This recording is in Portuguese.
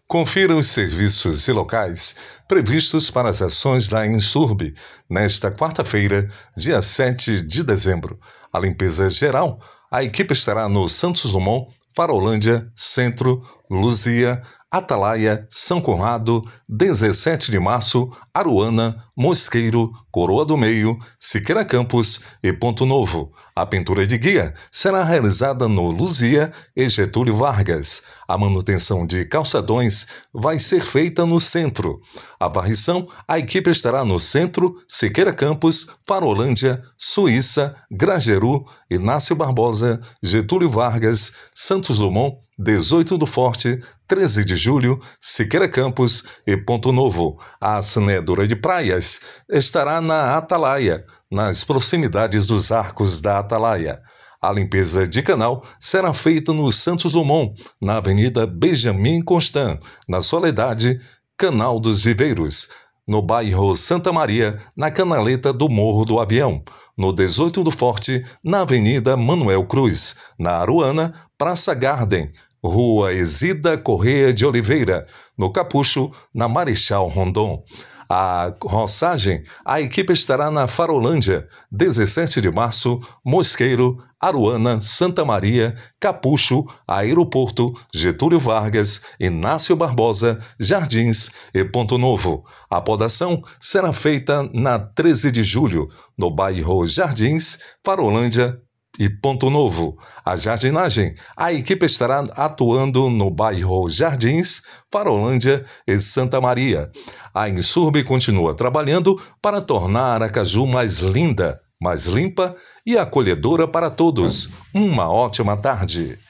Confira os serviços e locais previstos para as ações da Insurb nesta quarta-feira, dia 7 de dezembro. A limpeza geral, a equipe estará no Santos Dumont, Farolândia, Centro, Luzia, Atalaia, São Conrado, 17 de março, Aruana, Mosqueiro, Coroa do Meio, Siqueira Campos e Ponto Novo. A pintura de guia será realizada no Luzia e Getúlio Vargas. A manutenção de calçadões vai ser feita no centro. A varrição, a equipe estará no Centro, Siqueira Campos, Farolândia, Suíça, Grajeru, Inácio Barbosa, Getúlio Vargas, Santos Dumont, 18 do Forte, 13 de Julho, Siqueira Campos e Ponto Novo. A saneadora de praias estará na Atalaia, nas proximidades dos arcos da Atalaia. A limpeza de canal será feita no Santos Dumont, na Avenida Benjamin Constant, na Soledade, Canal dos Viveiros, no bairro Santa Maria, na Canaleta do Morro do Avião, no 18 do Forte, na Avenida Manuel Cruz, na Aruana, Praça Garden, Rua Exida Correia de Oliveira, no Capucho, na Marechal Rondon. A roçagem, a equipe estará na Farolândia, 17 de março, Mosqueiro, Aruana, Santa Maria, Capucho, Aeroporto, Getúlio Vargas, Inácio Barbosa, Jardins e Ponto Novo. A podação será feita na 13 de julho, no bairro Jardins, Farolândia e Ponto Novo. A jardinagem, a equipe estará atuando no bairro Jardins, Farolândia e Santa Maria. A Insurb continua trabalhando para tornar Aracaju mais linda, mais limpa e acolhedora para todos. Uma ótima tarde.